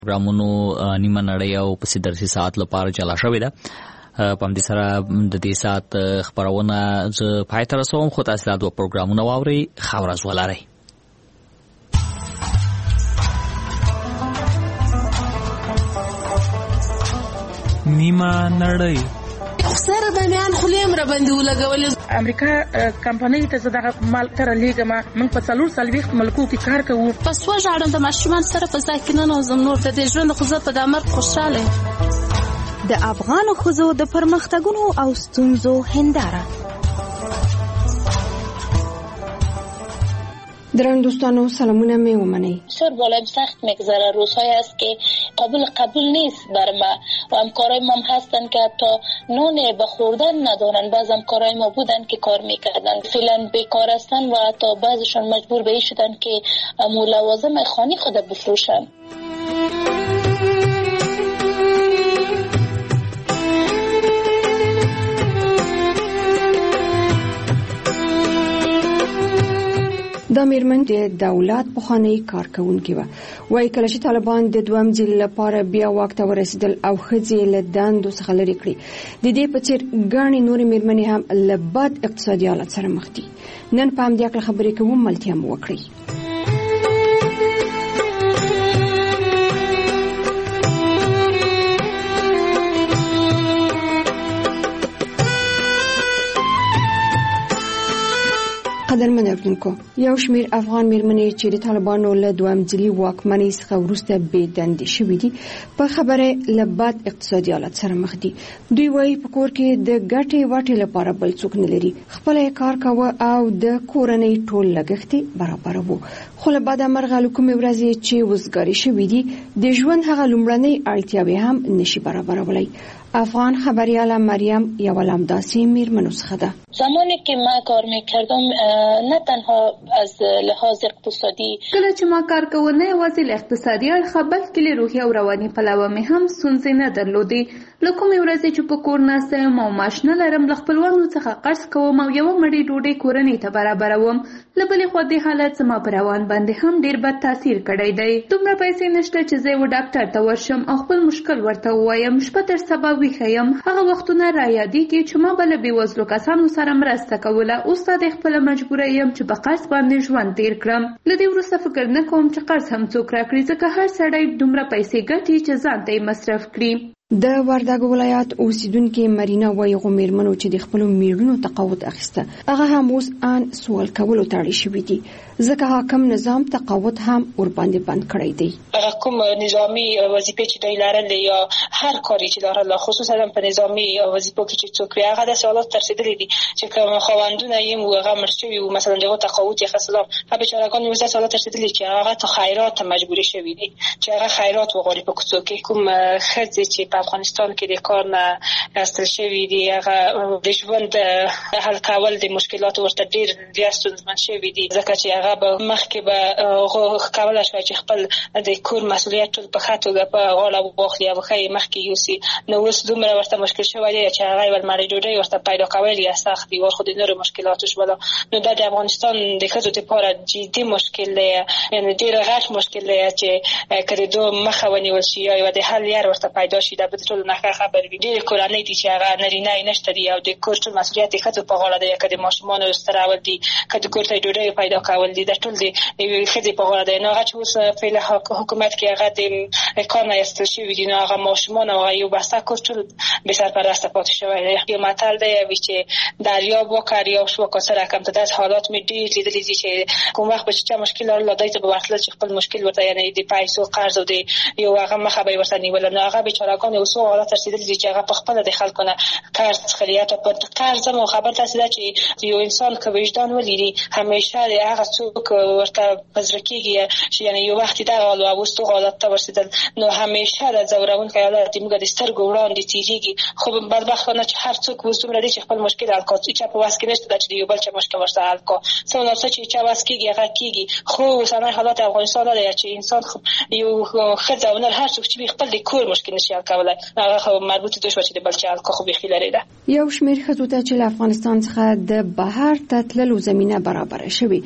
پروګرامونو نیمه نړۍ او پسې درسي ساعت لپاره چلا شوې ده. په همدې سره د دې ساعت خبرونه زه پای ته رسوم، خو تاسو دا دوه پروګرامونه واورئ. ښه ورځ ولرئ. نیمه نړۍ سره د بیان خلیم را باندې ولګول. امریکا کمپنۍ ته زده مال تر لیګما موږ په 440 ملکو کې کار کوو. پس وژاړم د ماشومان سره په ځکه نه زم نور د ژوند خو په دمر خوشاله. د افغان ښځو د پرمختګونو او ستونزو هنداره. درنو دوستانو سلامونه می ومنی. بسیار بالایم سخت میگذره. روزهایی است که قبول نیست بر ما و همکارای ما هستن که حتی نون به خوردن ندارن. بعض همکارای ما بودن که کار میکردن فعلا بیکار هستن و حتی بعضشون مجبور به این شدن که لوازم خانه خود بفروشن. دا میرمن د دولت پخوانی کارکونکې وه. وایي کله چې طالبان د دویم ځل لپاره بیا واک ته ورسېدل او ښځې له دندو څخه لرې کړي، د دې په څېر ګڼې نورې میرمنې هم له بد اقتصادي حالت سره مخ دي. نن په همدې هکله خبرې کوو، ملتیا مو وکړئ. قدرمن اردوونکو، یو شمیر افغان میرمنې چې د طالبانو له دویم ځلي واکمنۍ څخه وروسته بې دندې شوي دي په خبره له بد اقتصادي حالت سره مخ دي. دوی وایي په کور کې د ګټې واټې لپاره بل څوک نه لري، خپل کار کوه او د کورنۍ ټول لګښت برابروه. خو له بده مرغه له کومې ورځې چې وزګاري شوي دي د ژوند هغه لومړنۍ اړتیاوې هم نشي برابرولی. افغان خبریاله مریم یو لامداسي میرمنو څخه ده. زمانی که ما کار میکردم نه تنها از لحاظ اقتصادی، کله چې ما کار کوم نه یوازې له اقتصادي اړخه بلکې له روحي او رواني پلوه مې هم ستونزې نه درلودې. له کومې ورځې چې په کور ناسته یم او معاش نه لرم، له خپلوانو څخه قرض کوم او یوه مړۍ ډوډۍ کورنۍ ته برابروم. له بلې خوا دې حالت زما په روان باندې هم ډېر بد تاثیر کړی دی. دومره پیسې نشته چې زه یو ډاکټر ته ورشم او خپل مشکل ورته ووایم. شپه تر سبا ویښه یم. هغه وختونه را یادېږي چې ما به له بېوزلو کسانو سره مرسته کوله. اوس دا د خپله مجبوره یم چې په قرض باندې ژوند تېر کړم. له دې وروسته فکر نه کوم چې قرض هم څوک راکړي، ځکه هر سړی دومره پیسې ګټي چې ځان ته یې مصرف کړي. د وردګ ولایت اوسیدونکې مرینا وایي میرمنو چې د خپلو میړونو تقاعد اخیسته هغه هم اوس ان سوال کولو ته اړ شوي دي، ځکه حاکم نظام تقاعد هم ورباندې بند کړی دی. کوم نظامی وظیفه چې دوی لرل یا هر کاری چې لرل، خصوصا په نظامی وظیفو کې چې څوک لري، هغه د سوالات تر رسیدلې دي چې کوم خواندونه یې هغه مرشوي او مثلا دغه تقاعد یې خلاص هغه بیچارهګان یې سوالات تر رسیدلې چې هغه ته خیرات مجبور شوي دي چې هغه خیرات وغواړي په کوڅو کې. کوم خځې چې په افغانستان کې د کار نه استل شوي دي، هغه د ژوند حل کول د مشکلات ورته ډېر ستونزمن شوي دي، ځکه چې هغه به مخکې به کولی شوی چې خپل د کور مسؤلیت ټول په ښه توګه په غاړه واخلي او ښه یې مخکې یوسي. نو اوس دومره ورته مشکل شوی دی چې هغه یوه مړۍ ډوډۍ ورته پیدا کول یې سخت دي، خو د نورو مشکلاتو شوله. نو دا د افغانستان د ښځو دپاره جدي مشکل دی، یعنې ډېر غټ مشکل دی چې که د دو مخه ونیول شي یا یوه د حل لار ورته پیدا شي، دا به د ټولو نه ښه خبر وي. ډېرې کورنۍ دي چې هغه نرینه یې نشته دي او د کور ټول مسؤلیت د ښځو په غاړه دی، که د ماشومانو سترول دي، که د کور ته ډوډۍ پیدا کول دي، دا ټول د یوې ښځې په غاړه دی. نو هغه چې اوس فعل حکومت کې هغه د کار نه ایستل شوي دي، نو هغه ماشومان او هغه یو بسته کور ټول بې سرپرسته پاتې شوی دی. یو متل دی چې دریاب وکړ یا شو که رقم ته داسې حالات مې ډېر لیدلي دي چې کوم وخت به چې چا مشکل لرل دای ته به ورتلل چې خپل مشکل ورته، یعنې د پیسو قرض او د یو هغه مخه به یې ورته نیوله. نو هغه بیچارهګان اوس حالات رسېدلي دي چې هغه په خپله د خلکو نه قرض څخلي. حتی په قرض هم خبر داسې ده چې یو انسان که وجدان ولري همیشه د هغه څوک ورته په زړه کېږي چې یعنې یو وخت دغه حال او اوس دغه حالت ته ورسېدل، نو همیشه د ځورونکی حالت موږ د سترګو وړاندې تېرېږي. خو بدبختانه چې هر څوک اوس دومره دی چې خپل مشکل حل کړي، چا په وس کې نشته ده چې د یو بل چا مشکل ورته حل کړي. څه څه چې چا وس کېږي هغه کېږي. خو اوسنی حالات افغانستان دا دی چې انسان یو ښځه او نر هر څوک چې خپل د کور مشکل نشي حل کولی، هغه خو مربوط دوی شوه چې د بل چا حل کړه، خو بیخي لرې ده. یو شمیر ښځو ته چې له افغانستان څخه د بهر ته تللو زمینه برابره شوې، دوی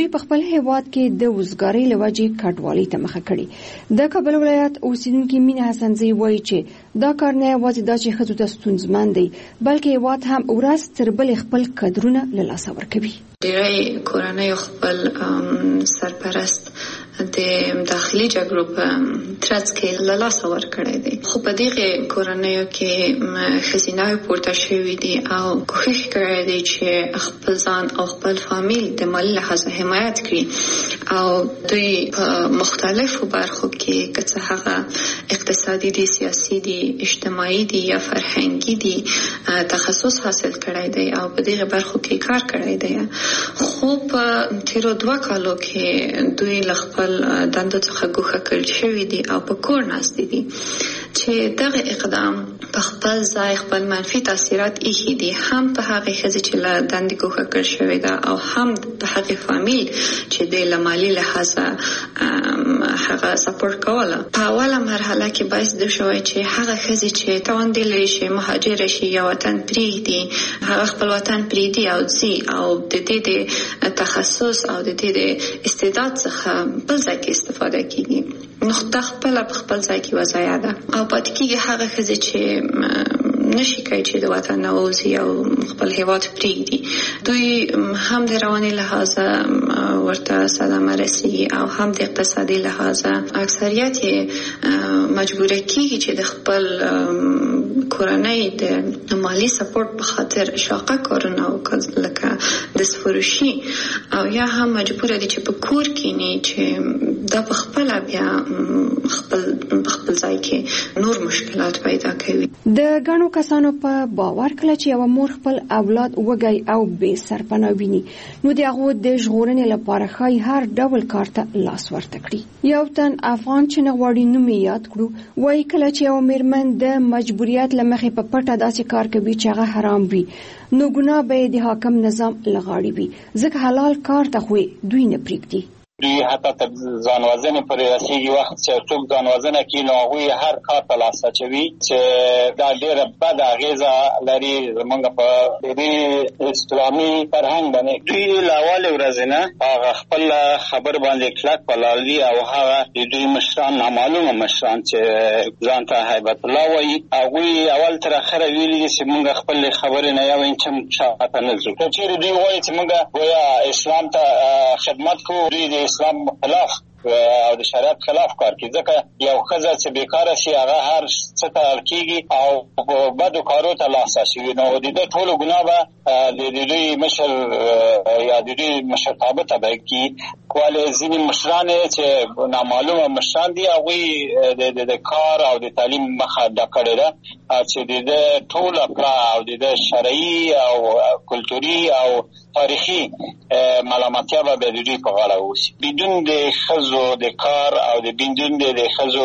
دوی په خپل هیواد کې د وزګارۍ لوجې کډوالۍ ته مخه کړي. د کابل ولایت اوسیدونکي مینه حسنزی وایي چې دا کار نه یوازې دا چې ښځو ته ستونزمن دی بلکې هیواد هم ورځ تر بلې خپل قدرونه له لاسه ورکوي. ډیری کورنۍ خپل سرپرست د داخلي جګړو په ترڅ کې له لاسه ورکړی دی، خو په دغه کورنیو کې ښځیناوې پورته شوي دي او کوښښ کړی دی چې خپل ځان او خپل فامیل د مالي لحاظه حمایت کړي او دوی په مختلفو برخو کې که څه هغه اقتصادي دي، سیاسي دي، اجتماعي دي یا فرهنګي دي تخصص حاصل کړی دی او په دغه برخو کې کار کړی دی. خو په تیرو 2 کالو کې دوی له خپل دندو څخه ګوښه کړل شوي دي او په کور ناستې دي چې دغه اقدام په خپل ځای خپل منفي تاثیرات ایښي دي، هم په هغې ښځې چې له دندې ګوښه کړل شوې ده او هم په هغې فامیل چې د له مالي لحاظه هغه سپورټ کوله. په اوله مرحله کې باعث د شوی چې هغه ښځې چې توانده لري چې مهاجره شي یا وطن پرېږدي، هغه خپل وطن پرېږدي او ځي او د دې د تخصص او د دې د استعداد څخه بل ځای کې استفاده کیږي. نو دا خپل ځای کې وضعیت ده او پاتې کېږي هغه ښځې چې نشي کوي چې د وطن نه ووځي او خپل هیواد پرېږدي. دوی هم د رواني لحاظه ورته صدمه رسېږي او هم د اقتصادي لحاظه اکثریت مجبوره کېږي چې د خپل کورنۍ د مالی سپورټ په خاطر شاقه کارونه وکړي لکه دستفروشي او یا هم مجبوره دي چې په کور کېني چې دا په خپل بیا خپل ځای کې نور مشکلات پیدا کوي. د ګڼو کسانو په باور کله چې یو مور خپل اولاد وګي او بے سرپناه ویني نو د هغه د ژغورنې لپاره خای هر ډول کار ته لاس ورته کړي. یو تن افغان چې نغواړي نوم یاد کړو وایي کله چې یو میرمن د مجبوریت لمخې په پټه داسې کار کوي چې هغه حرام وي نو ګناه به د حاکم نظام لغاړي وي، ځکه حلال کار ته خو دوی نه پریږدي. دوی حتی تر ځان وژنې پورې رسېږي. وخت چې څوک ځان وژنه کوي نو هغوی هر کار ته لاس اچوي چې دا ډېره بده اغېزه لري زموږ په دې اسلامي فرهنګ باندې. دوی له اولې ورځې نه هغه خپل خبر باندې کلک ولاړ دي او هغه د دوی مشران نامعلومه مشران چې ځان ته هیبت الله وایي هغوی اول تر اخره ویلي دي چې موږ خپل خبرې نه یو انچ هم شاته نه ځو. که چېرې دوی وایي چې موږ گویا اسلام ته خدمت کوو، دوی د اسلام خلاف او د شریعت خلاف کار کوي، ځکه یو ښځه چې بیکاره شي هغه هر څه ته اړ کېږي او په بدو کارو ته لاس اچوي. نو د ده ټولو ګناه به د دوی مشر یا د دوی مشرتابه ته به کي. ولې ځینې مشران چې نامعلومه مشران دي هغوی د کار او د تعلیم مخه ډک کړې ده چې د ده ټوله کړه او د ده شرعي او کلتوري او تاریخي ملامتیا به د دوی په غاړه اوسي. بدون د ښځو د کار او د بدون د ښځو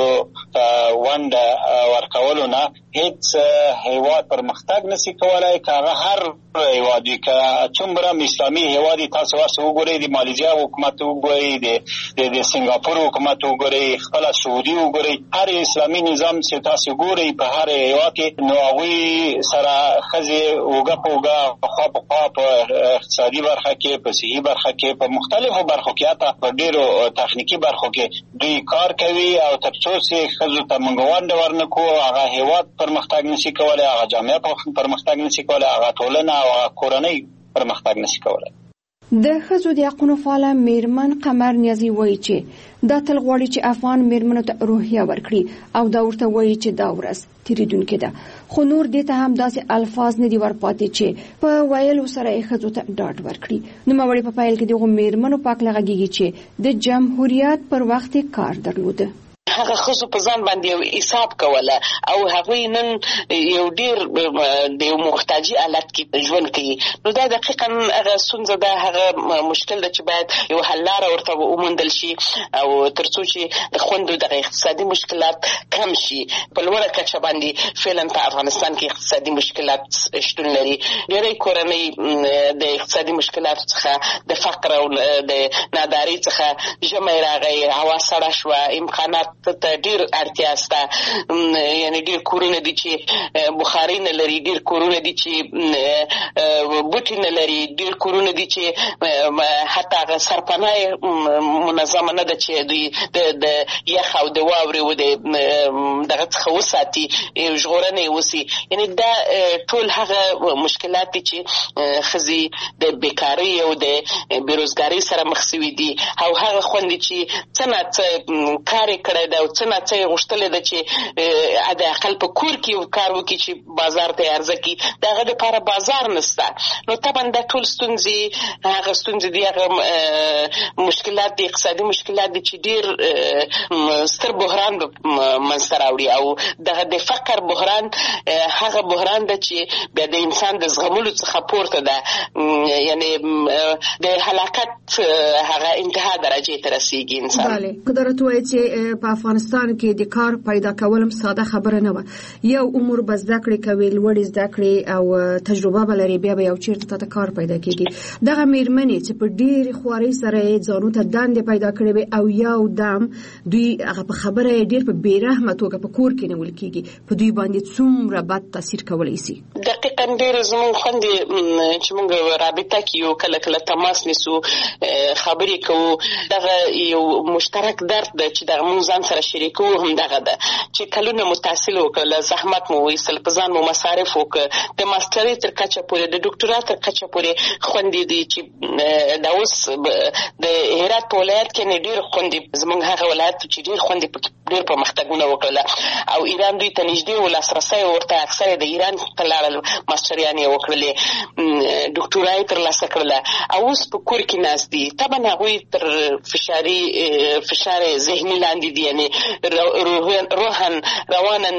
ونډه ورکولو نه هیڅ هیواد پرمختګ نشي کولای. که هغه هر هیواد وي، که څومره اسلامي هیواد تاسو ورسره وګورئ، د مالیزیا حکومت وګورئ، د سنګاپور حکومت وګورئ، خپل سعودي وګورئ، هر اسلامي نظام چې تاسو ګورئ په هر هیواد کې نو هغوی سره ښځې اوږه په اوږه خوا په خوا په اقتصادي برخه کې، په صحي برخه کې، په مختلفو برخو کې، حتی په ډېرو تخنیکي برخو کې دوی کار کوي او تر څو چې ښځو ته موږ ونډه ورنکړو هغه هیواد پرمختګ نشي کولی، هغه جامعه پرمختګ نشي کولی، هغه ټولنه او هغه کورنۍ پرمختګ نشي کولی. د ښځو د حقونو فعاله میرمن قمر نیازي وایي چې دا تل غواړي چې افغان میرمنو ته روحیه ورکړي او دا ورته وایي چې دا ورځ تیریدونکې ده، خو نور دې ته هم داسې الفاظ نه دي ورپاتې چې په ویلو سره یې ښځو ته ډاډ ورکړي. نوموړې په پیل کې دغو میرمنو په هکله غږېږي چې د جمهوریت پر وخت یې کار درلوده. هغه ښځو په ځان باندې یو حساب کوله او هغوی نن یو ډېر د یو محتاجي حالت کې ژوند کوي. نو دا دقیقا هغه ستونزه ده، هغه مشکل ده چې باید یو حل لاره ورته وموندل شي او تر څو چې د خویندو دغه اقتصادي مشکلات کم شي. په لوړه کچه باندې فعلا په افغانستان کې اقتصادي مشکلات شتون لري. ډېری کورنۍ د اقتصادي مشکلاتو څخه د فقر او د نادارۍ څخه ژمی راغی، هوا سړه شوه، امکانات مرسته ته ډیر اړتیا شته. یعنی ډیر کورونه دي چې بخاري نه لري، ډیر کورونه دي چې بوټي نه لري، ډیر کورونه دي چې حتی سرپناه منظمه نه ده چې دوی د یخ او د واورې و د دغه څخه وساتي، ژغورنه وسی. یعنی دا ټول هغه مشکلات دي چې ښځې د بیکارۍ او د بیروزګارۍ سره مخ شوي دي، او هغه خوندې چې څه نه څه کار یې کړی دی او څه نه څه یې غوښتلی ده چې د اقل په کور کې یو کار وکړي چې بازار ته یې عرضه کړي، د هغه دپاره بازار نشته. نو طبعا دا ټول ستونزې هغه ستونزې دي، هغه مشکلات دي، اقتصادي مشکلات دي چې ډېر ستر بحران به منځته راوړي. او دغه د فقر بحران هغه بحران ده چې بیا د انسان د زغملو څخه پورته ده، یعنی د هلاکت هغه انتها درجې ته رسیږي انسان. بله، قدرت وایي چې په افغانستان کې د کار پیدا کولم ساده خبره نه وه. یو عمر به زده کړې کوي، لوړې زده کړې او تجربه به لري، بیا به یو چېرته ته کار پیدا کېږي. دغه مېرمنې چې په ډېرې خوارۍ سره یې ځانو ته دندې پیدا کړې وي او یو دم دوی هغه په خبره یې ډېر په بېرحمه توګه په کور کې نیول کېږي، په دوی باندې څومره بد تاثیر کولی شي؟ دقیقا ډېر زموږ خوندې چې موږ رابطه کې یو کله کله تماس نیسو، خبرې کوو، دغه یو مشترک درد ده چې دغه موږ ځان سره شریکو هم دغه ده چې کلونه مو تحصیل وکړل، زحمت مو وایستل، په ځان مو مصارف وکړه، د ماسترۍ تر کچه پورې، د ډاکټرا تر کچه پورې خوندې دي چې دا اوس د هرات په ولایت کې نه ډېر خوندې، زموږ هغه ولایت چې ډېر خوندې ډېر پرمختګونه وکړل او ایران دوی ته نږدې و، لاسرسی ورته اکثره د ایران ته لاړل، ماسټریانې یې وکړلې، ډاکټورا یې ترلاسه کړله او اوس په کور کې ناست دي. طبعا هغوی تر فشار ذهني لاندې دي، یعنې روحن روانن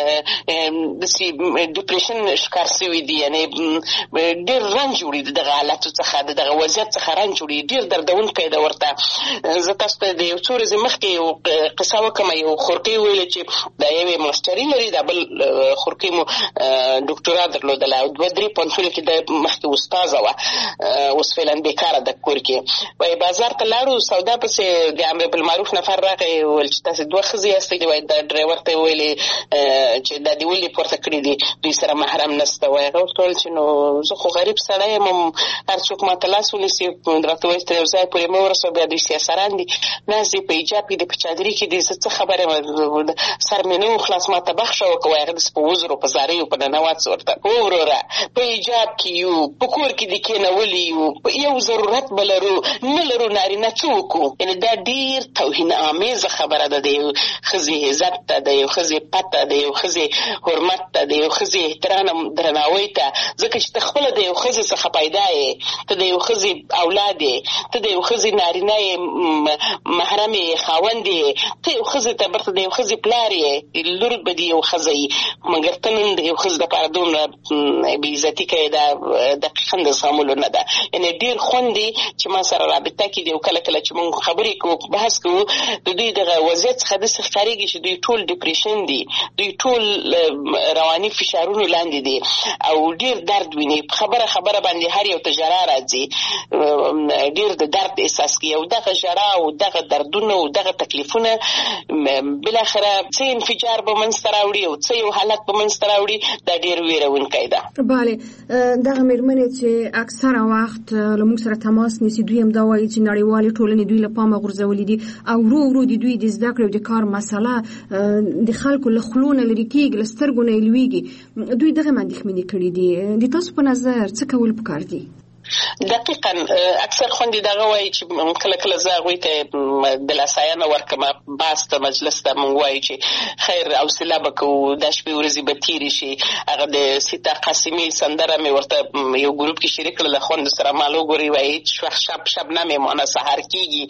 داسې ډیپریشن ښکار شوي دي، یعنې ډېر رنج وړي د دغه حالاتو څخه، د دغه وضعیت څخه رنج وړي، ډېر دردونکی ده ورته. زه تاسو ته د یو څو ورځې مخکې یو قصه وکړم، یو خورکۍ ویله چې دا یوې ماسټري لري، دا بل خورکۍ مو ډاکټورا درلودله او 2-3 پوهنتونو کې د مخکې استاذه وه، اوس فعلا بیکاره ده کور کې. وایي بازار ته لاړو، سودا پسې د امر بالمعروف نفر راغی، ویل چې تاسې 2 ښځې یاستئ. وایي دا ډرایور ته یې ویلې چې دا دې ولې پورته کړي دي، دوی سره محرم نشته. وایي هغه ورته ویل چې نو زه خو غریب سړی یم، هر څوک ماته لاس ونیسي، راته وایي تر یو ځای پورې مې ورسوه، بیا دوی سیاسران دي، ناست دي په حجاب کې دي، په چادري کې دي، زه څه خبر یم، سر مې نه و خلاص، ماته بخښه وکړه. وایي هغه داسې په وزرو په زاریو په ننوات ورته، هو وروره په حجاب کې یو، په کور کې دې کېنولي یو، یو ضرورت به لرو نه لرو، نارینه څه وکړو؟ یعنې دا ډېر توهین آمیزه خبره ده، د یو ښځې عزت ته، د یو ښځې پته، د یو ښځې حرمت ته، د یو ښځې احترام درناوی ته، ځکه چې ته خپله د یو ښځې څخه پیدا یې، ته د یو ښځې اولاد یې، ته د یو ښځې نارینه یې، محرم یې، خاوند یې، ته یو ښځې ته برته د یو ښځې پلار یې، لور به دې یو ښځه یي، مګر ته نن د یو ښځې دپاره دومره بېعزتي کوې، دا دقیقا د زغملو نه ده. یعنې ډېر خوند دی چې ما سره رابطه کې دي او کله کله چې موږ خبرې کوو، بحث کوو، د دوی دغه وضعیت څخه داسې ښکارېږي چې دوی ټول ډیپریشن دي، دوی ټول رواني فشارونو لاندې دي او ډېر درد ویني. خبره باندې هر یو ته ژړا راځي، ډېر د درد احساس کوي او دغه ژړا او دغه دردونه او دغه تکلیفونه بالاخره څه انفجار به منځته راوړي او څه یو حالت به منځته راوړي، دا ډېر ویرونکی ده. بله، دغه مېرمنې چې اکثره وخت له موږ سره تماس نیسي، دوی هم دا وایي چې نړیوالې ټولنې دوی له پامه غورځولي دي او ورو د دوی د زده کړې او د کار مسله د خلکو له خولو نه لرې کېږي، له سترګو نه یې لوېږي. دوی دغه اندېښمنې کړي دي. د تاسو په نظر څه کول پکار دي؟ دقیقاً اکثر خوندې دغه وایي چې کله کله زه هغوی ته دلاساینه ورکړم، بحث ته مجلس ته موږ وایو چې خیر حوصله به کوو، دا شپې ورځې به تېرې شي. هغه د سیتا قاسمي سندره مې ورته یو ګروپ کې شریک کړله، خوندو سره مال وګورئ، وایي شبنم یې مانه سهار کېږي،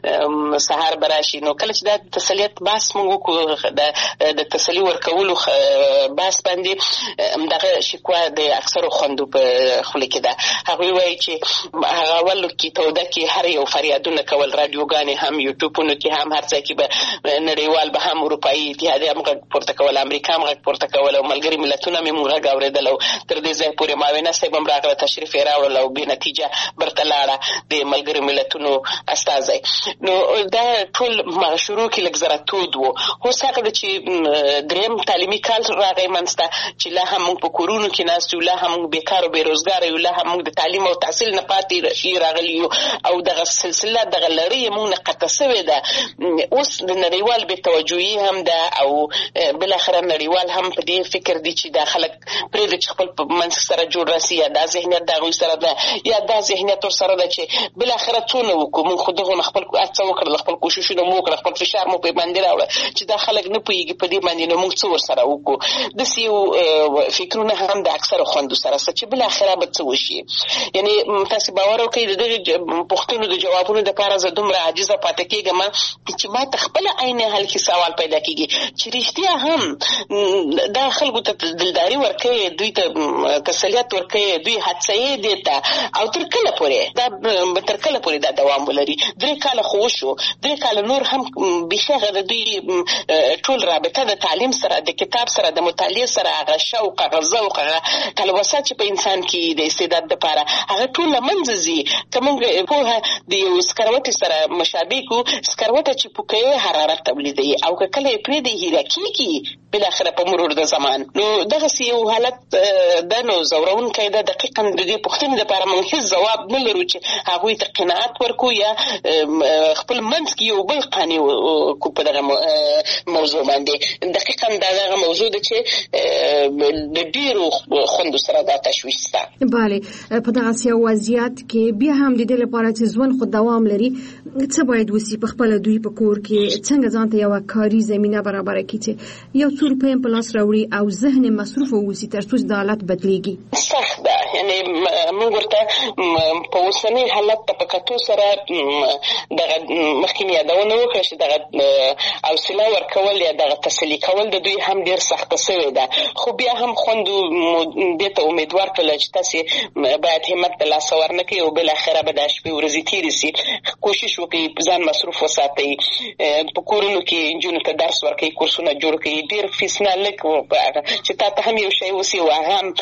سهار به راشي. نو کله چې دا تسلیت بحث موږ وکړو، د تسلي ورکولو بحث باندې دغه شکوه د اکثرو خوندو په خوله کې ده. هغوی وایي چې هغه ولو کې توده کې هر یو فریادونه کول، رادیوګانې هم یوټیوبونو کې هم هر ځای کې به نړیوال به هم اروپایي اتحادیه هم غږ پورته کول، امریکا هم غږ پورته کول او ملګري ملتونه هم موږ غږ اورېدل او تر دې ځای پورې معاونه صاحب هم راغله، تشریف یې راوړل او بې نتیجه برته لاړه د ملګري ملتونو استازی. نو دا ټول شروع کې لږ زره تود و. اوس هغه ده چې درېیم تعلیمي کال راغی منځته چې لا هم موږ په کورونو کې ناست یو، لا هم موږ بېکار او بېروزګاره یو، لا هم موږ د تعلیم او تحصیل نه پاتې راغلي یو او دغه سلسله دغه لړۍ موږ نه قطع سوې ده. اوس د نړیوال بې توجهي هم ده او بالاخره نړیوال هم په دې فکر دي چې دا خلک پرېږدي چې خپل په منځ سره جوړ راسي، یا دا ذهنیت د هغوی سره ده یا دا ذهنیت ورسره ده چې بالاخره څونه وکړو. موږ خو دغونه خپل هڅه وکړله، خپل کوششونه مو وکړه، خپل فشار مو پرې باندې راوړه چې دا خلک نه پوهېږي په دې باندې، نو موږ څه ورسره وکړو. داسې یو فکرونه هم د اکثرو خویندو سره شته چې بالاخره به څه وشي. یعنې تاسې باور وکړئ د دغې پوښتنو د جوابونو دپاره زه دومره عاجزه پاتې کېږم چې ما ته خپله عین حال کې سوال پیدا کېږي چې رښتیا هم دا خلکو ته دلداري ورکوي، دوی ته تسلیت ورکوي، دوی هڅوي دې ته، او تر کله پورې دا دوام ولري. 3 کاله خو وشو، 3 کاله نور هم بیخي هغه د دوی ټول رابطه د تعلیم سره، د کتاب سره، د مطالعې سره، هغه شوق، هغه ذوق، هغه تلوسه چې په انسان کې د استعداد دپاره هغه ټول له منځه ځي. که موږ پوهه د یو سکروټې سره مشابه کړو، سکروټه چې پوکوي حرارت تولیدوي او که کله یې پرېږدي هیره کېږي بالاخره په مرور د زمان. نو دغسې یو حالت ده. نو ځورونکی ده. دقیقا د دې پوښتنې دپاره موږ هېڅ ځواب نه لرو چې هغوی ته قناعت ورکړو یا خپل منځ کې یو بل قانع کړو په دغه موضوع باندې. دقیقا دا دغه موضوع ده چې د ډېرو خویندو سره دا تشویش شته. بله، په دغسې یو وضعیت کې بیا هم د دې لپاره چې ژوند خو دوام لري، څه باید وسي؟ په خپله دوی په کور کې څنګه ځان ته یوه کاري زمینه برابره کړي چې یو څو روپۍ هم په لاس راوړي او ذهن مصروف واوسي تر څو چې د حالت بدلېږي؟ سخت ده. یعنې موږ ورته په اوسني حالت ته په کتو سره دغه مخکې مې یادونه وکړه چې دغه حوصله ورکول یا دغه تسلي کول د دوی هم ډېر سخته سوې ده. خو بیا هم خویندو دې ته امیدوار کړله چې تاسې باید همت د لاسه ورنکړئ او بالاخره به دا شپې ورځې تېرې سي. کوشش وکړئ ځان مصروف وساتئ، په کورونو کې نجونو ته درس ورکړئ، کورسونه جوړ کړئ، ډېر فیس نه لږ چې تا ته هم یو شی وسي او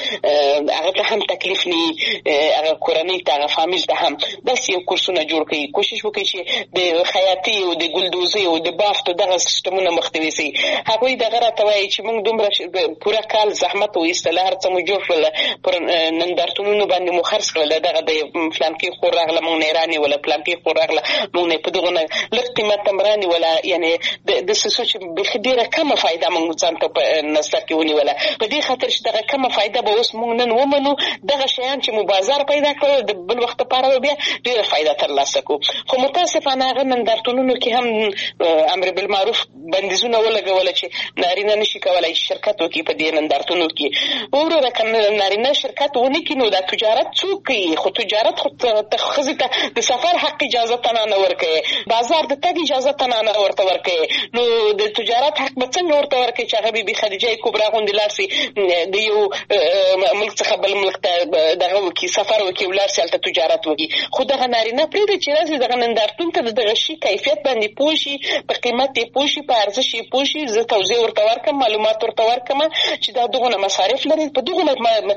هغه ته هم تکلیف نه هغه کورنۍ ته، هغه فامیل ته هم داسې یو کورسونه جوړ کړئ. کوشش وکړئ چې د خیاطۍ او د ګلدوزۍ او د بافتو دغه سیسټمونه مخنیوي سي. هغوی دغه راته وایي چې موږ دومره پوره کال زحمت وایستله، هر څه مو جوړ کړله، پر نندارتونونو باندې مو خرڅ کړله، دغه د فلانکي خور راغله موږ نه یې رانیوله، فلانکي خور راغله موږ نه یې په دغو نه لږ قیمت هم رانیوله. یعنې داسې څه چې بیخي ډېره کمه فایده موږ ځان ته په نظر کې ونیوله. په دې خاطر چې دغه کمه فایده به اوس موږ نن ومنو، دغه شیان چې مو بازار پیدا کړل د بل وخت لپاره به بیا ډېره فایده ترلاسه کړو. خو متاسفانه هغه نندارتونونو کې هم امر بالمعروف بندیزونه ولګوله چې نارینه نشي کولی چې شرکت وکړي په دې نندارتونو کې. وروره که نارینه شرکت ونه کړي نو دا تجارت څوک کوي؟ خو تجارت خو ښځې ته د سفر حق اجازه ته نه ورکوي، بازار د تګ اجازه ته نه ورته ورکوي. نو د تجارت حق به څنګه ورته ورکوي چې هغه بي خدیجه کبرا غوندې لاړ شي د یو ملک څخه بل ملک ته دغه وکړي، سفر وکړي، ولاړ شي هلته تجارت وکړي. خو دغه نارینه پرېږدي چې راشي دغه نندارتون ته د دغه شي کیفیت باندې پوه شي، په قیمت یې پوه شي، په ارزښت یې پوه شي، زه توضیح ورته ورکړم، معلومات ورته ورکړم چې دا دغونه مصارف لري، په دغونه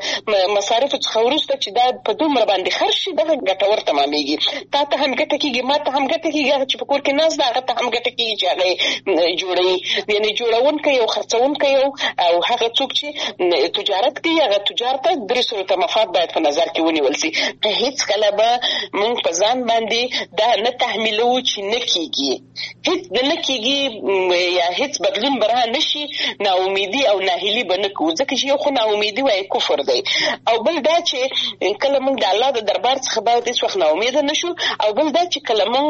مصارفو څخه وروسته چې دا په دومره باندې خرج شي دغه ګټور تمامېږي. تا ته هم ګټه کېږي، ما ته هم ګټه کېږي، هغه چې په کور کې ناست ده هغه ته هم ګټه کېږي چې هغه یې جوړوي. یعنې جوړونکی او خرڅونکی او هغه څوک چې تجارت کوي هغه تجار ته درې صورته مفاد باید په نظر کې ونیول سي. هېڅ کله به موږ په ځان باندې دا نه تحمیلوو چې نه کېږي، هېڅ نه کېږي یا هېڅ بدلون به را نه شي، ناامیدي او ناهیلي به نه کوو، ځکه چې یو خو ناامیدي وایي کفر دی، او بل دا چې کله موږ د الله د دربار څخه باید هېڅ وخت ناامیده نه شو، او بل دا چې کله موږ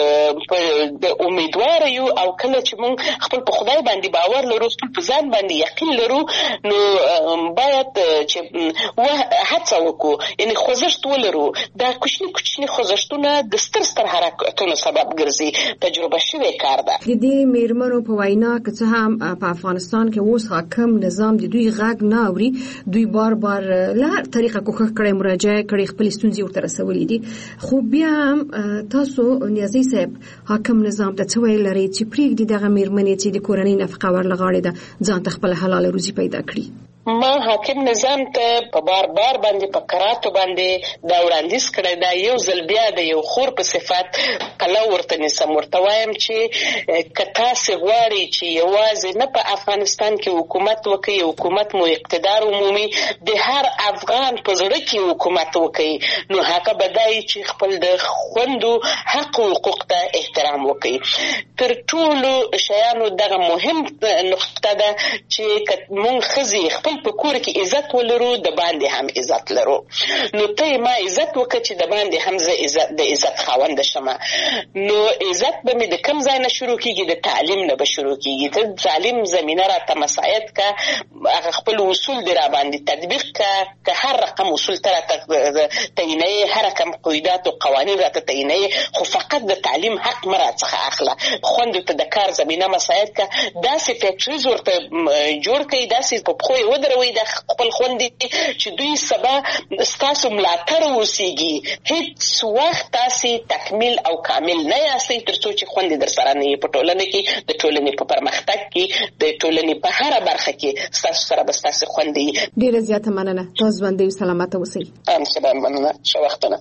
د امیدواره یو او کله چې موږ خپل په خدای باندې باور لرو، خپل په ځان باندې یقین لرو، نو باید چې هڅه وکړو یعنی خوځښت ولرو. دا کوچني خوځښتونه د ستر حرکتونو سبب ګرځي. تجربه شوی کار ده. د دې میرمنو په وینا که څه هم په افغانستان کې اوس حاکم نظام د دوی غږ نه اوري، دوی بار له هر طریقه کوښښ کړی، مراجعه کړې، خپل ستونزې ورته رسولې دي، خو بیا هم تاسو نیازي صاحب حاکم نظام ته څه ویل لرئ چې پرېږدي دغه میرمنې چې د کورنۍ نفقه ورلغاړې ده ځان ته خپل حلاله روزي پیدا کړي؟ ما حاکم نظام ته په بار باندې په کراتو باندې دا وړاندیز کړی دا یو ځل بیا د یو خور په صفت کله ورته نسم ورته وایم چې که تاسې غواړئ چې یوازې نه په افغانستان کې حکومت وکړي، حکومت مو اقتدار عمومي د هر افغان په زړه کې حکومت وکړي، نو هغه به دا چې خپل د خوندو حق او حقوق ته احترام وکړي. تر ټولو شیانو دغه مهم نقطه ده چې موږ ښځې خپل په کور کې عزت ولرو، د باندې هم عزت لرو. نو ته ما عزت وکړه چې د باندې هم زه د عزت خاوند شم. نو عزت به مې د کم ځای نه شروع کیږي؟ د تعلیم نه به شروع کیږي. ته تعلیم زمینه راته مساعد کا، هغه خپل اصول دی را باندې تطبیق کا، که هر رقم اصول ته راته تعینوي، هر رقم قواعد او قوانین راته تعینوي، خو فقط د تعلیم حق مه راڅخه اخله. خوندو ته د کار زمینه مساعد کا، داسې فیکټریز ورته جوړ کړئ، داسې په پښو ودروي د خپل خوندې چې دوی سبا ستاسو ملاتړ وسیږي. هیڅ وخت تاسې تکمیل او کامل نه یاستئ تر څو چې خوندې در سره نه وي. په ټولنه کې د ټولنې په پرمختګ کې د ټولنې په هره برخه کې ستاسو سره به ستاسې خوندې. ډېره زیاته مننه. تاسو ژوندي او سلامته اوسئ. سبا مننه. ښه وختونه.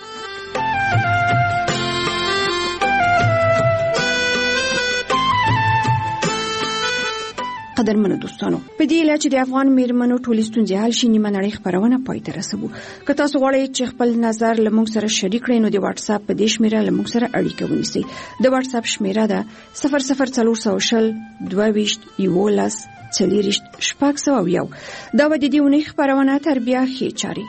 قدرمنو دوستانو، په دې اله چې د افغان میرمنو ټولې ستونزې حل شي، نیمه نړۍ خبرونه پای ته رسوو. که تاسو غواړئ چې خپل نظر له موږ سره شریک کړئ، نو د واتس اپ په دې شمیره له موږ سره اړیکه ونیسئ. د واتس اپ شمیره ده 00420 22 11 40 601. دا به د دې ونې خبرونه تر بیا ښې چاري.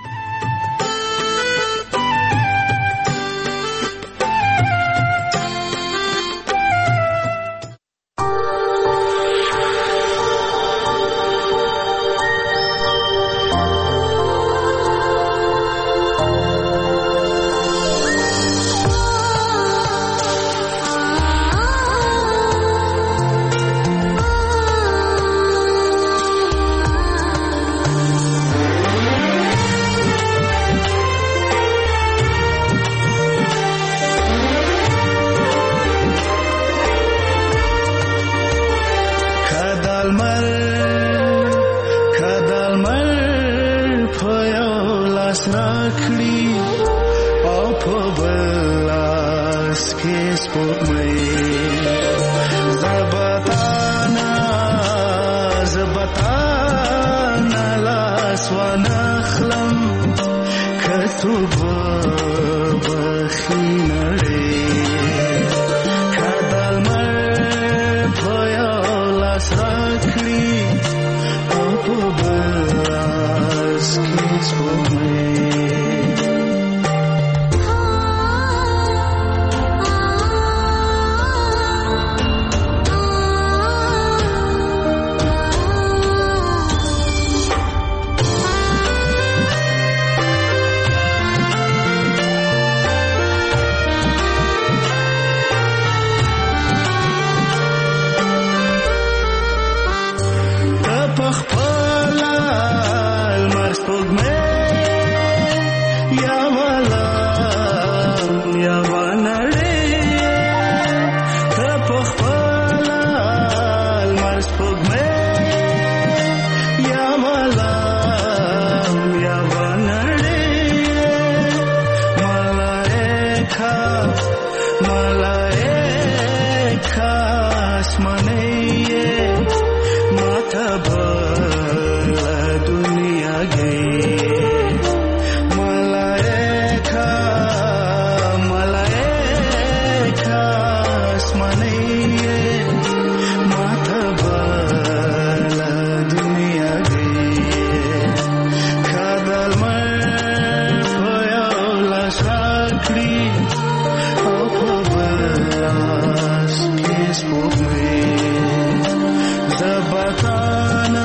Zabatana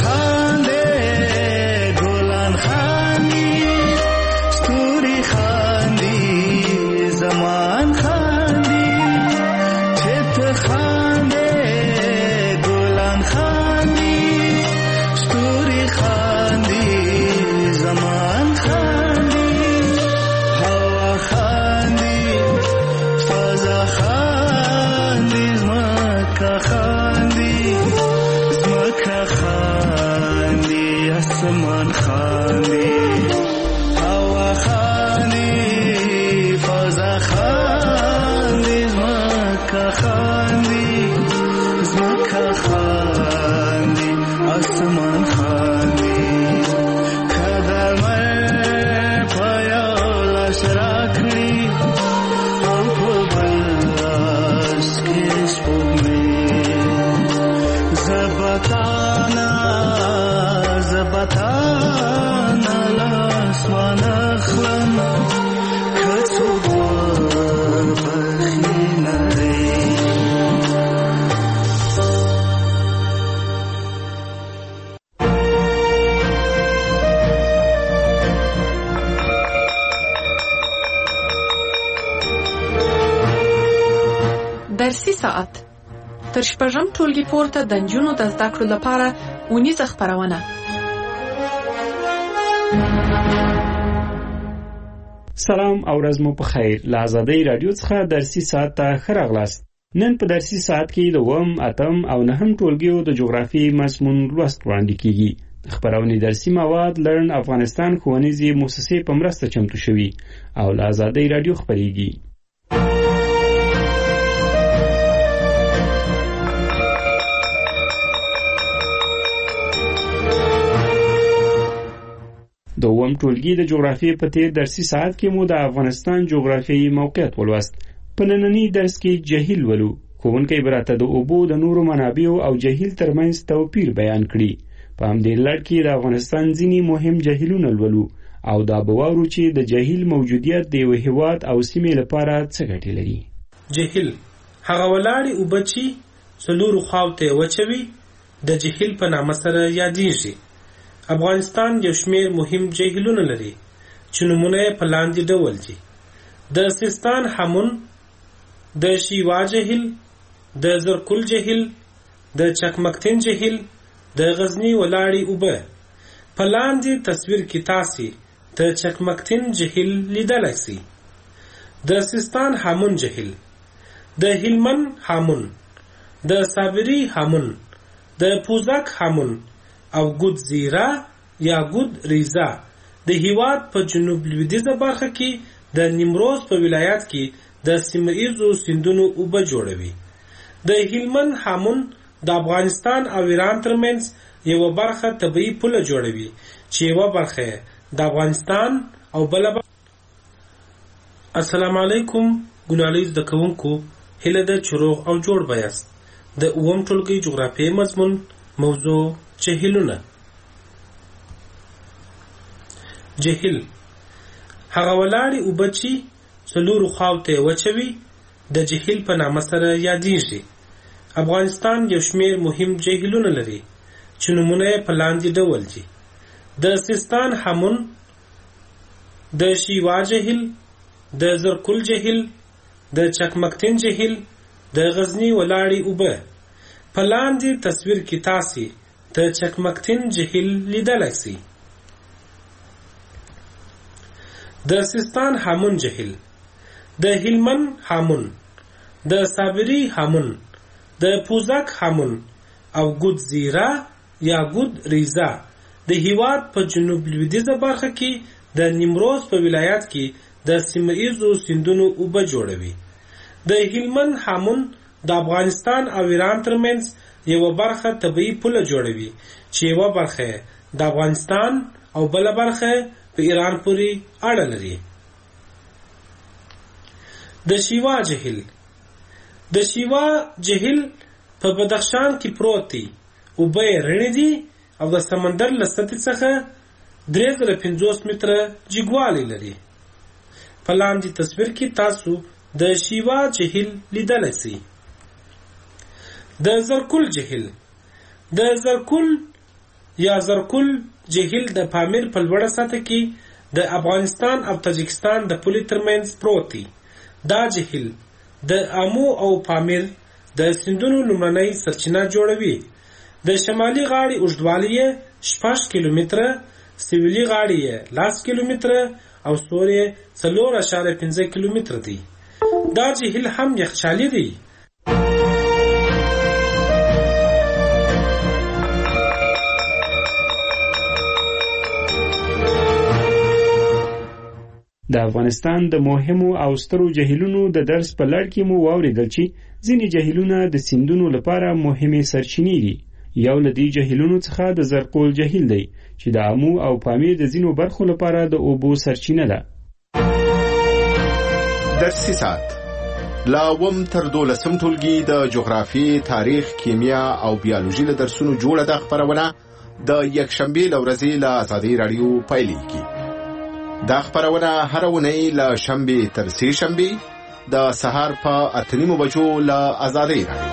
درسي ساعت تر شپږم ټولګي پورته د نجونو د زده کړو لپاره اونیزه خپرونه. سلام او ورځ مو په خیر. له آزادۍ رادیو څخه درسي ساعت ته ښه راغلاست. نن په درسي ساعت کې د 8 او 9 ټولګیو د جغرافي مضمون لوست وړاندې کیږي. خپرونې درسي مواد لرن افغانستان ښوونیزې مؤسسې په مرسته چمتو شوي او له آزادۍ رادیو خپرېږي. د 9 ټولګي د جغرافیې په تیر درسي ساعت کې مو د افغانستان جغرافیایي موقعیت ولوست. په ننني درس کې جهیل ولو. ښوونکی به راته د اوبو د نورو منابعو او جهیل ترمنځ توپیر بیان کړي. په همدې لړ کې د افغانستان ځینې مهم جهیلونه لولو او دا به واورو چې د جهیل موجودیت د یو هېواد او سیمې لپاره څه ګټې لري. جهیل هغه ولاړې اوبه چې څلورو خواو ته وچوي د جهیل په نامه سره یادېږي. افغانستان یو شمېر مهم جهیلونه لري چې نومونه یې په لاندې ډول دي: د سیستان هامون، د شیوا جهیل، د زرکل جهیل، د چکمکتین جهیل، د غزنی ولاړې اوبه. په لاندې تصویر کې تاسو د چکمکتین جهیل لیدلای شئ. د سیستان هامون جهیل، د هلمند هامون، د صابری هامون، د پوزک هامون او ګود زیرا یا ګود ریزا د هیواد په جنوب لویدیځه برخه کې د نیمروز په ولایت کې د سیمه‌ایزو سیندونو اوبه جوړوي. د هلمند هامون د افغانستان او ایران ترمنځ یو برخه طبيعي پوله جوړوي چې یو برخه د افغانستان او بل. السلام علیکم ګنالیز د کوونکو هله د چروغ او جوړ بیاست. د 9 ټولګي جغرافیایي مضمون موضوع جهیلونه. جهیل هغه ولاړې اوبه چې څلورو خواو ته وچوي د جهیل په نامه سره یادېږي. افغانستان یو شمېر مهم جهیلونه لري چې نومونه یې په لاندې ډول دي: د سیستان هامون، د شیوا جهیل، د زرکل جهیل، د چکمکتین جهیل، د غزنی ولاړې اوبه. په لاندې تصویر کې تاسو د چکمکتین جهیل لیدلای شئ. د سیستان هامون جهیل، د هلمند هامون، د صابری هامون، د پوزک هامون او ګود زیرا یا ګود ریزا د هیواد په جنوب لویدیځه برخه کې د نیمروز په ولایت کې د سیمه‌ایزو سیندونو اوبه جوړوي. د هلمند هامون د افغانستان او ایران ترمنځ یو برخه طبيعي پوله جوړوي چې یو برخه د افغانستان او بل برخه په ایران پورې اړه لري. د شیوا جهیل، د شیوا جهیل په بدخشان کې پروت دی. اوبه یې رڼې دي او د سمندر له سطحې څخه 350 متره جګوالی لري. په لاندې تصویر کې تاسو د شیوا جهیل لیدلای شئ. د زرکل جهیل، د زرکل یا زرکل جهیل د پامیر په لوړه سطح کې د افغانستان او تاجکستان د پولې ترمنځ پروت دی. دا جهیل د آمو او پامیر د سیندونو لومړنۍ سرچینه جوړوي. د شمالي غاړې اوږدوالی 6 کیلومتره، سویلي غاړې 10 کیلومتره او سور 4.5 کیلومتره دی. دا جهیل هم یخچالي دی. د افغانستان د مهمو او سترو جهیلونو د درس په لړ کې مو واوریدل چې ځینې جهیلونه د سیندونو لپاره مهمې سرچینې دي. یو له دې جهیلونو څخه د زرقول جهیل دی چې د آمو او پامیر د ځینو برخو لپاره د اوبو سرچینه ده. درسي ساعت لا وم تر 12 ټولګي د جغرافي، تاریخ، کیمیا او بیولوژي له درسونو جوړه ده. خبرونه د یکشنبه لورځي له آزادي رادیو پایلیږي. دا خبرونه هر اونۍ له شنبه تر سه شنبه د سهار په 8:30 بجو له آزادي رادیو.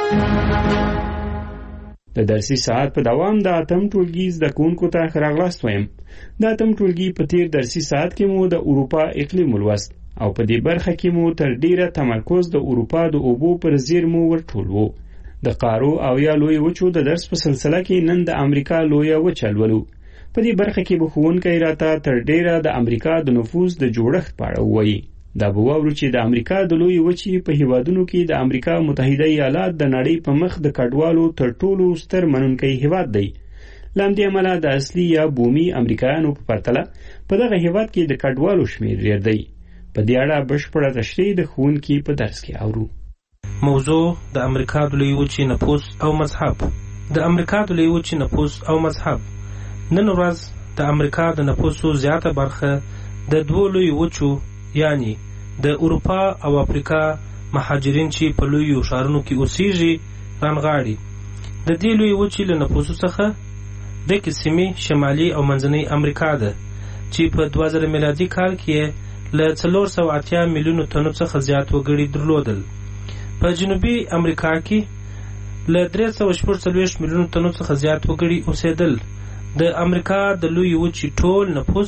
د درسي ساعت په دوام د اتم ټولګي زده کوونکو ته ښه راغلاست وایم. د اتم ټولګي په تیر درسي ساعت کې مو د اروپا اقلیم ولوست او په دې برخه کې مو تر ډیره تمرکز د اروپا د اوبو پر زیرمو ورټول وو. د قارو او یا لوی وچو د درس په سلسله کې نن د امریکا لویه وچه لولو. په دې برخه کې به ښوونکی راته تر ډیره د امریکا د نفوس د جوړښت په اړه ووایي. دا به واورو چې د امریکا د لوی وچې په هیوادونو کې د امریکا متحده ایالات د نړۍ په مخ د کډوالو تر ټولو ستر منونکی هیواد دی. له همدې امله د اصلي یا بومي امریکایانو په پرتله په دغه هیواد کې د کډوالو شمېر ډېر دی. په دې اړه بشپړه تشریح د ښوونکي په درس کې اورو. موضوع د امریکا د لوی وچې نفوس او مذهب. د امریکا د لوی وچې نفوس او مذهب. نن ورځ د امریکا د نفوسو زیاته برخه د دوه لوی وچو یعنی د اروپا او افریقا مهاجرین چې په لویو ښارونو کې اوسېږي رانغاړي. د دې لوی وچې له نفوسو څخه د سیمې شمالي او منځنۍ امریکا ده چې په 2000 میلادي کال کې له 480 میلیونو تنو څخه زیات وګړي درلودل. په جنوبي امریکا کې له 340 میلیونو تنو څخه زیات وګړي اوسېدل. د امریکا د لوی وچې ټول نفوس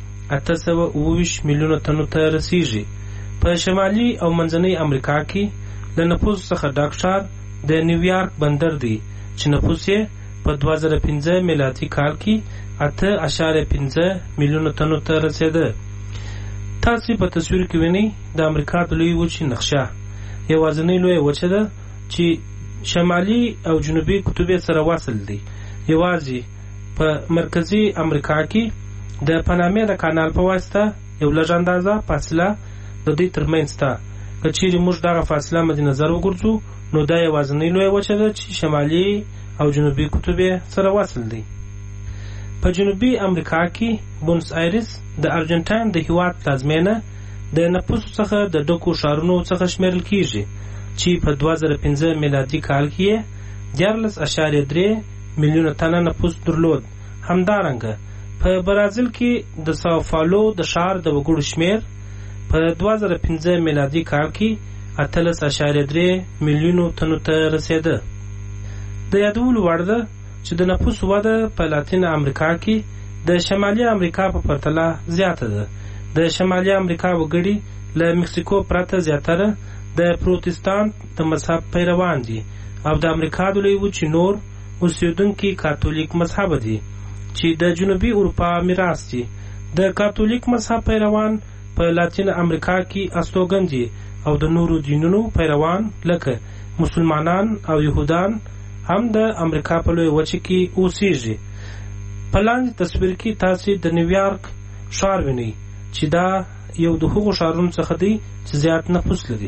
820 میلیونو تنو ته رسیږي. په شمالي او منځنۍ امریکا کې له نفوس څخه ډک ښار د نیویارک بندر دی چې نفوس یې په 2015 میلادي کال کې 8.5 میلیونو تنو ته رسیده. تاسو په تصویر کې وینئ د امریکا د لوی وچې نقشه. یوازینۍ لوی وچه ده چې شمالي او جنوبي قطبې سره وصل دي. یوازې په مرکزي امریکا کې د پنامې د کانال په واسطه یو لږ اندازه فاصله د دې ترمنځ ده. که چیرې موږ دغه فاصله مد نظر وګورځو نو دا یوازینۍ لوی وچه ده چې شمالي او جنوبي قطبې سره وصل دي. په جنوبي امریکا کې بونس آیرس د ارجنټاین د هیواد پلازمینه د نفوسو څخه د ډکو ښارونو څخه شمیرل کیږي چې په 2015 میلادي کال کې 14.3 میلیونه تنه نفوس درلود. همدارنګه په برازیل کې د ساو پاولو د ښار د وګړو شمیر په 2015 میلادي کال کې 18.3 میلیونو تنو ته رسیده. د یادولو وړ ده چې د نفوس وده په لاتین امریکا کې د شمالي امریکا په پرتله زیاته ده. د شمالي امریکا وګړي له مکسیکو پرته زیاتره د پروتستانت د مذهب پیروان دي او د امریکا د لوی وچې نور اوسیدونکي کاتولیک مذهب دي چې د جنوبي اروپا میراث دي. د کاتولیک مذهب پیروان په لاتین امریکا کې استوګن دي او د نورو دینونو پیروان لکه مسلمانان او يهودان هم د امریکا په لوی وچې کې اوسېږي. په لاندې تصویر کې تاسو د نیویارک ښار وینئ چې دا یو د هغو ښارونو څخه دی چې زیات نفوس لري.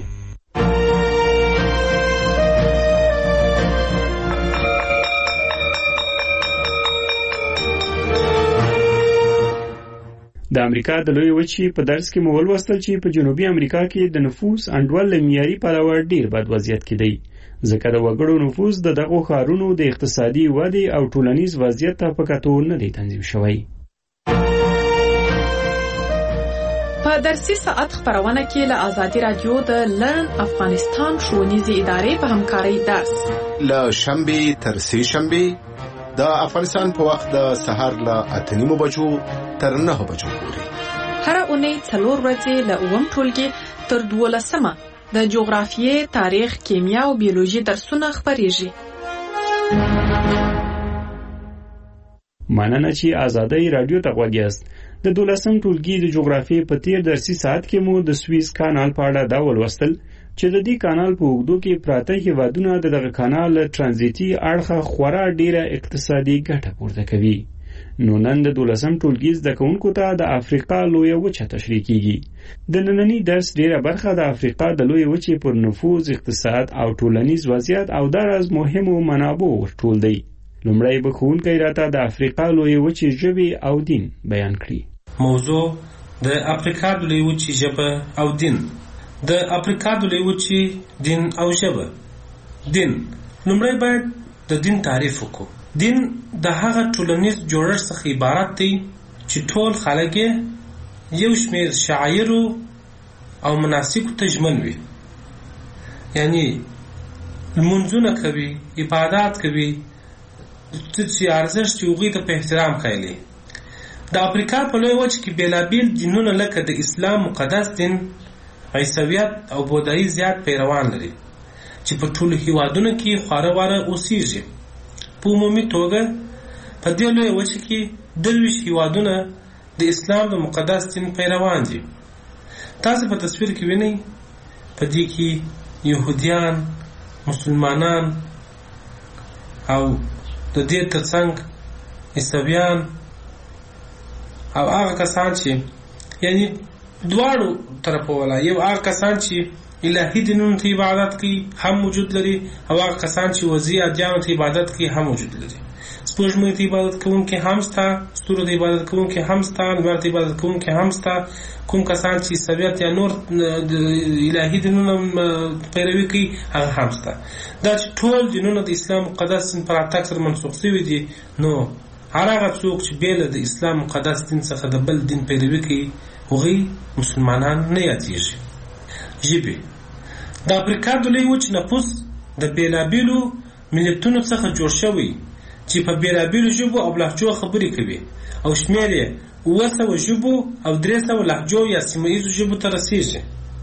د امریکا د لوی وچې په درس کې مو ولوستل چې په جنوبي امریکا کې د نفوس انډول له معیاري پلوه ډیر بد وضعیت کې دی ځکه د وګړو نفوس د دغو ښارونو د اقتصادي ودې او ټولنیز وضعیت ته په کتو نه دی تنظیم شوی. په درسي ساعت خبرونه کې له آزادي رادیو د لرن افغانستان ښوونیزې ادارې په همکارۍ درس له شنبه تر سه شنبه د افغانستان په وخت د سهار له 8:30 بجو تر 9 بجو پورې. هر اونۍ 4 ورځې له 9 ټولګي تر 12 د جغرافیې، تاریخ، کیمیا او بیولوژي درسونه خبريږي. مننه چې آزادۍ رادیو ته غوږ یاست. د 12 ټولګي د جغرافیې په تیر درسي ساعت کې مو د سویس کانال په اړه دا ولوستل چې د دې کانال په اوږدو کې پراته هیوادونه دغه کانال ترانزیتي اړخه خورا ډیره اقتصادي ګټه پورته کوي. نو نن د 12 ټولګي زده کوونکو ته د افریقا لویه وچه تشریح کیږي. د نننی درس ډیره برخه د افریقا د لویه وچې پر نفوذ، اقتصاد او ټولنیز وضعیت او دراز مهمو منابعو ورټول دی. لومړی به ښوونکی راته د افریقا لویه وچې ژبې او دین بیان کړي. موضوع د افریقا د لویه وچې ژبه او دین. د افریقا د لویه وچې دین او ژبه. دین لومړی باید د دین تعریف وکړو. دین د هغه ټولنیز جوړښت څخه عبارت دی چې ټول خلک یو شمېر شعایرو او مناسکو ته ژمن وي، یعنی لمونځونه کوي، عبادات کوي، چې ارزښت یې هغوی ته په احترام ښایي. د افریقا په لویه وچه کې بېلابېل دینونه لکه د اسلام مقدس دین، عیسویت او بودایي زیات پیروان لري چې په ټولو هیوادونو کې خواره واره اوسیږي. په عمومي توګه په دې لویه وچه کې 23 هیوادونه د اسلام د مقدس دین پیروان دي. تاسو په تصویر کې وینئ په دې کې یهودیان، مسلمانان او د دې ترڅنګ عیسویان او هغه کسان چې یعنی دواړو طرفو ولا یو هغه کسان چې الهي دینونو ته عبادت کوي هم موجود لري، او هغه کسان چې وضعي ادیانو ته عبادت کوي هم موجود لري. سپوږمۍ ته عبادت کوونکي هم شته، ستورو ته عبادت کوونکي هم شته، لمر ته عبادت کوونکي هم شته. کوم کسان چې عیسویت یا نور الهي دینونو پیروي کوي هغه هم شته. دا چې ټول دینونه د اسلام مقدس دین پر اتاک سره منسوخ شوي دي، نو هغه څوک چې بیل د اسلام مقدس دین څخه د بل دین پیروي کوي هغوی مسلمانان نه یادېږي. ژبې د افریقا د لویې وچې نفوس د بېلابېلو ملتونو څخه جوړ شوی چې په بېلابېلو ژبو او لهجو خبرې کوي، او شمېر یې 700 ژبو او 300 لهجو یا سیمه ییزو ژبو ته رسېږي.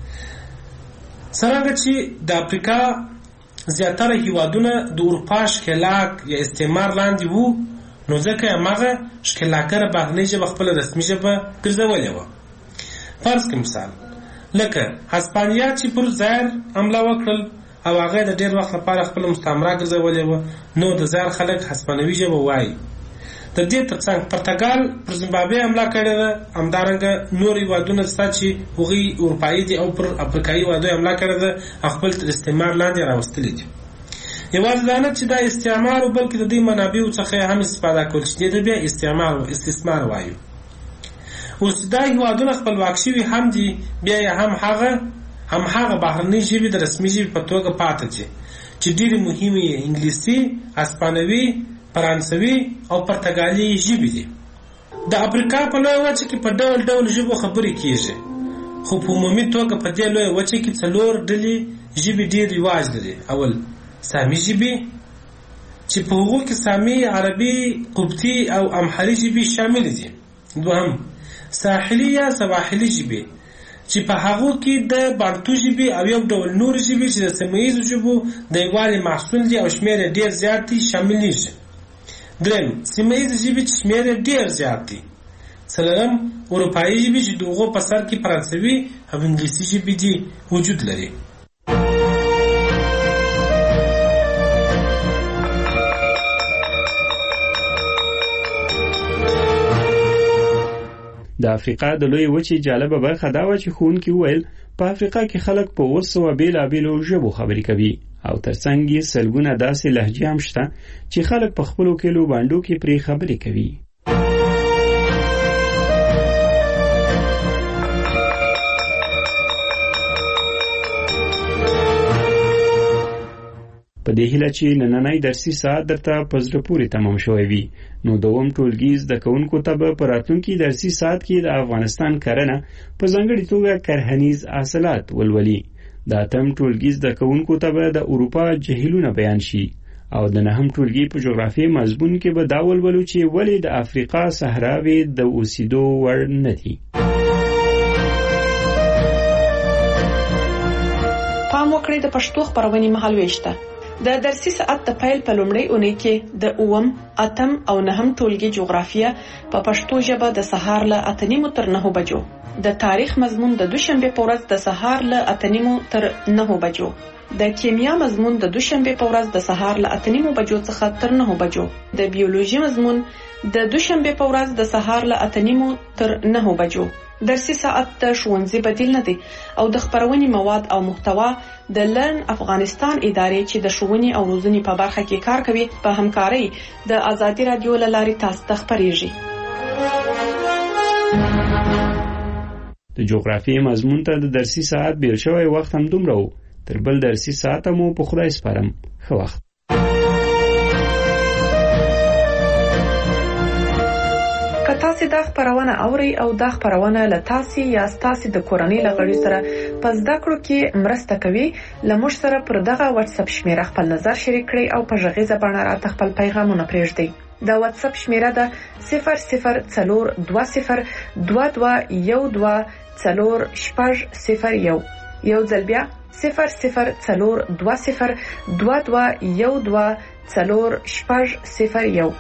څرنګه چې د افریقا زیاتره هیوادونه د اروپا ښکېلاک یا استعمار لاندې وو، نو ځکه هماغه ښکېلاکره بهرنۍ ژبه خپله رسمي ژبه ګرځولې وه. فرض کړه مثال لکه هسپانیا چې پر زایر حمله وکړل او هغه د ډېر وخت لپاره خپله مستعمره ګرځولې وه، نو د زایر خلک هسپانوي ژبه وایي. د دې ترڅنګ پرتګال پر زیمبابوې حمله کړې ده، همدارنګه نور هېوادونه شته چې هغوی اروپایي دي او پر افریقایي هېوادونو حمله کړې ده او خپل تر استعمار لاندې راوستلي دي. یوازې دا نه چې دا استعمار و، بلکې د دې منابعو څخه هم استفاده کول چې دې ته بیا استثمار وایو. اوس دا هېوادونه خپلواک شوي هم دي، بیا یې هم هغه بهرنۍ ژبې د رسمي ژبې په توګه پاتې دي چې ډېرې مهمې یې انګلیسي، اسپانوي، فرانسوي او پرتګالي ژبې دي. د افریقا په لویه وچه کې په ډول ډول ژبو خبرې کېږي، خو په عمومي توګه په دې لویه وچه کې 4 ډلې ژبې ډېر رواج لري. اول سامي ژبې چې په هغو کې سامي، عربي، قبطي او امحري ژبې شامل دي. دوهم ساحلي یا سواحلي ژبې چې په هغو کې د بانتو ژبې او یو ډول نور ژبې چې د سیمه ییزو ژبو د یووالي محصول دي او شمېر یې ډېر زیات دي شاملېږي. دریم سیمه ییزې ژبې چې شمېر یې ډېر زیات دي. څلورم اروپایي ژبې چې د هغو په سر کې فرانسوي او انګلیسي ژبې دي وجود لري. د افریقا د لویې وچې جالبه برخه دا وه چې ښوونکي وویل په افریقا کې خلک په 200 بېلابېلو ژبو خبرې کوي، او ترڅنګ یې سلګونه داسې لهجې هم شته چې خلک په خپلو کلیو بانډو کې پرې خبرې کوي. په دې هیله چې نننی درسي ساعت درته په زړه پورې تمام شوی وي، نو دوم ټولګي زده کوونکو ته به په راتلونکي درسي ساعت کې د افغانستان کرنه په ځانګړې توګه کرهنیز حاصلات ولولي. د اتم ټولګي زده کوونکو ته به د اروپا جهیلونه بیان شي، او د 9م ټولګي په جغرافیې مضمون کې به دا ولولو چې ولې د افریقا صحراوې د اوسېدو وړ نه دي. پام وکړئ د پښتو خپرونې مهالوېش ته. د درسي ساعت د پیل په لومړۍ اونۍ کې د 8م، 8م او 9م ټولګي جغرافیه په پښتو ژبه د سهار له 8:30 تر 9 بجو، د تاریخ مضمون د دوشنبه په ورځ د سهار له 8:30 تر 9 بجو، د کیمیا مضمون د دوشنبه په ورځ د سهار له 8:30 بجو څخه تر 9 بجو، د بیولوژي مضمون د دوشنبه په ورځ د سهار له 8:30 تر 9 بجو. درسي ساعت د ښوونځي بدیل نه دی او د خپرونې مواد او محتوا د لرن افغانستان ادارې چې د ښوونې او روزنې په برخه کې کار کوي په همکارۍ د آزادي رادیو له لارې تاسو ته خپریږي. د جغرافیې مضمون ته د درسي ساعت بیل شوی وخت هم دومره و. تر بل درسي ساعت مو په خدای سپارم. ښه وخت. که تاسو دا خبرونه اوري او دا خبرونه له تاسو یا تاسو د کورنۍ لغړي سره پس دا کړو کې مرسته کوي، لموږ سره پر دغه واتس اپ شمیره خپل نظر شریک کړئ او په ژغیزه باندې راته خپل پیغامونه پرېږدئ. دا واتس اپ شمیره ده 004212124001. یو ځل بیا 004212124001.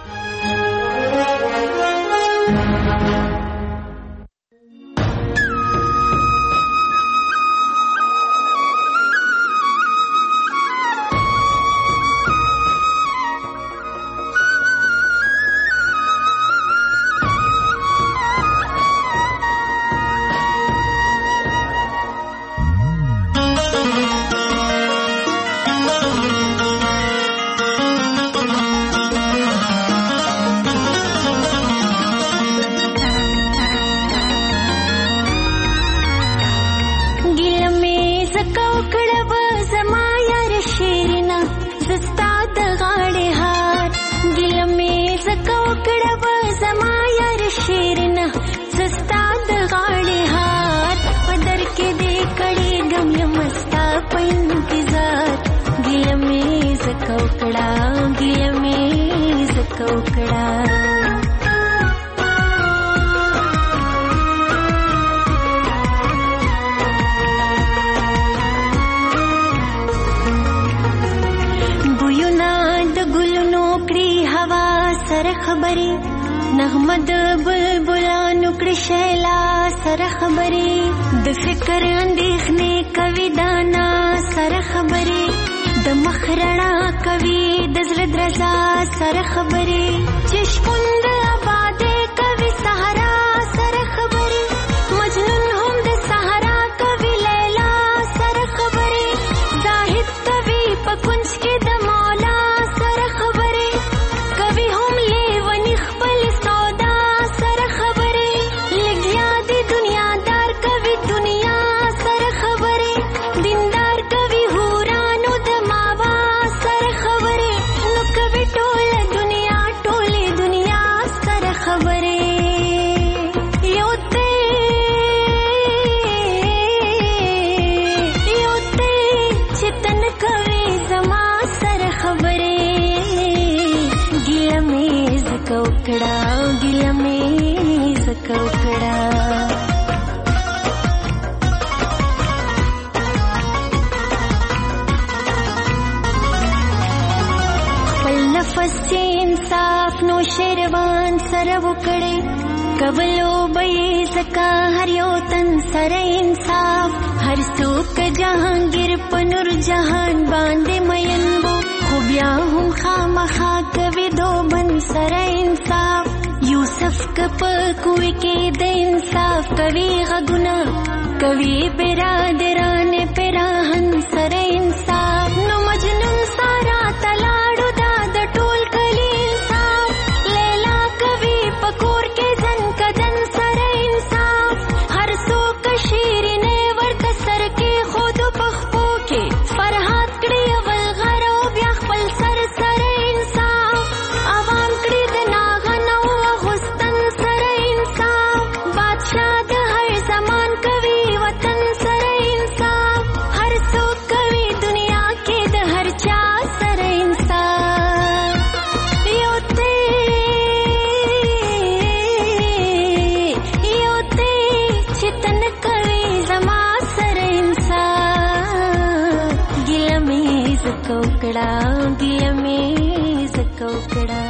نغمد بلبلانو کړشلا سره خبرې د فکر اندېښنې کوي دانا سره خبرې د مخرڼا کوي د زړه درزا سره خبرې چشموند آبادې کوي صحرا سره خبرې مجنون هم د صحرا کوي لیلا سره خبرې زاهد کوي په کنج کې د مولا سره خبرې کوي هم لیونی خپل سودا سره خبرې لګیا دي دنیادار کوي دنیا سره خبرې دیندار کوي هورانو د ماوا سره خبرې نو کوي ټوله دنیا سره خبرې یو ته چتن کوي زما سره خبرې ګیله مې زکو کړه نفس چې انصاف نو شیروان سره وکړي کبلو به زکا هر یو تن سره انصاف هر څوک جهانگیر په نور جهان باندې مین وو خو بیا هم خامخا کوي دوبن سره انصاف یوسف کپ کوي کې د انصاف کوي غږونه کوي برادران پراهن سره انصاف نو مجنون سارا تلاړو دا د ټول کلی انصاف لیلا کوي پکور کې ځن کدن سره انصاف هر څوک شیرینه ورته سر کې خود پخپو کې فرحات کړي اول غرو بیا خپل سر سره انصاف عوام کړي د ناغنو غستن سره انصاف بادشاہ د هر زمان کوي وطن سره انصاف هر څوک کوي وکړه